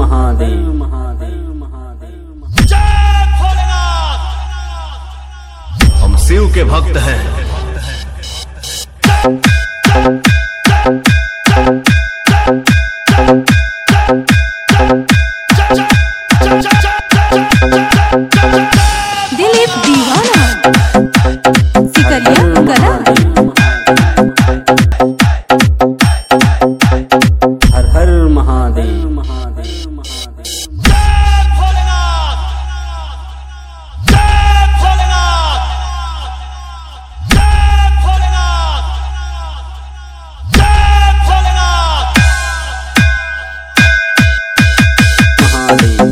महादेव। जय भोलेनाथ। हम शिव के भक्त हैं। दिलीप दीवाना सिकरिया कला। हर हर महादेव। जय भोलेनाथ। जय भोलेनाथ। जय भोलेनाथ। जय भोलेनाथ। महादेव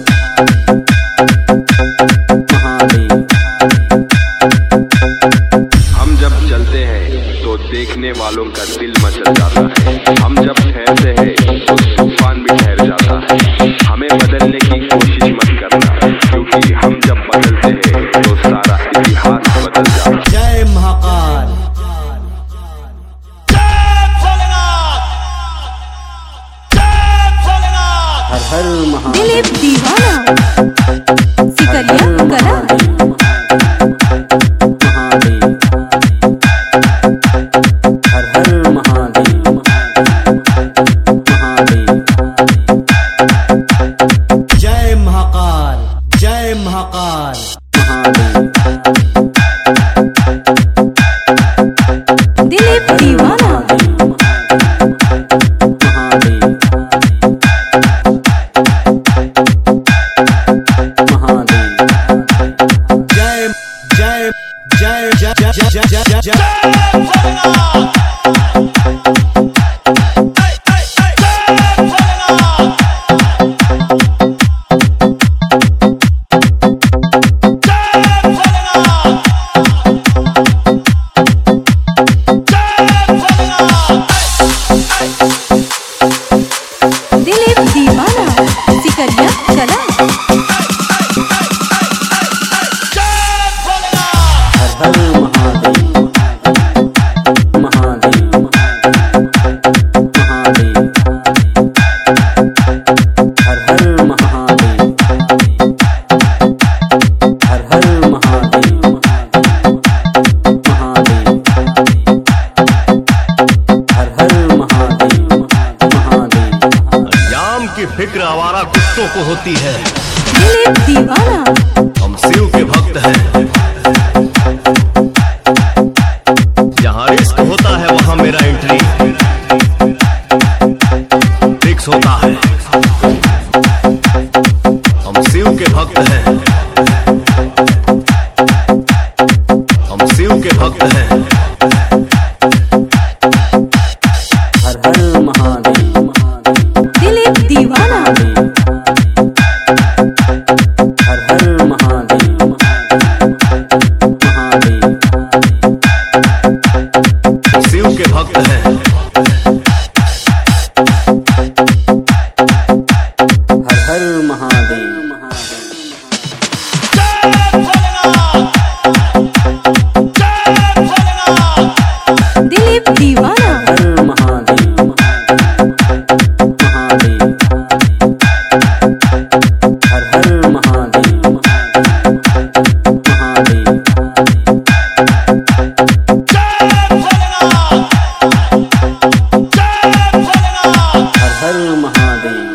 महादेव। हम जब चलते हैं तो देखने वालों का दिल मचल जाता है। हम जब ठहरते हैं तो तूफान भी ठहर जाता है। हमें बदलने की कोशिश मत करना, क्योंकि हम जब बदलते हैं तो सारा इतिहास बदल जाता है। जय महाकाल। जय भोलेनाथ। जय भोलेनाथ। हर हर महादेव। दिलीप दीवाना सिकरिया कला। महादेव हर हर महादेव। महादेव। जय महाकाल। जय महाकाल। महादेव। दिलीप दीवाना महादेव। महादेव। जय जय जय जय जय जय जय जय जय भोलेनाथ। जय भोलेनाथ। दिलीप दीवाना सिकरिया कला। हर हर महादेव। महादेव। महादेव। हर हर महादेव। हर हर महादेव। महादेव। हर हर महादेव। महादेव। जाम की फिक्र आवारा कुत्तों को होती है। दिलीप दीवाना हम शिव के भक्त हैं। जहाँ रिस्क होता है वहाँ मेरा एंट्री फिक्स होता है। हम शिव के भक्त हैं। हम शिव के भक्त हैं। हर हर महादेव। दिलीप दीवाना हर हर महादेव। महादेव। शिव के भक्त हैं। हर हर महादेव। दिलीप दीवाना हर महादेव। महादेव। हर हर महादेव। महादेव। हर हर महादेव।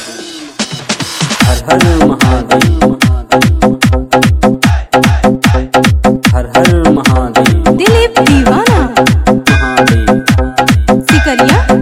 हर हर महादेव। हर हर महादेव। दिलीप दीवाना महादेव। सिकरिया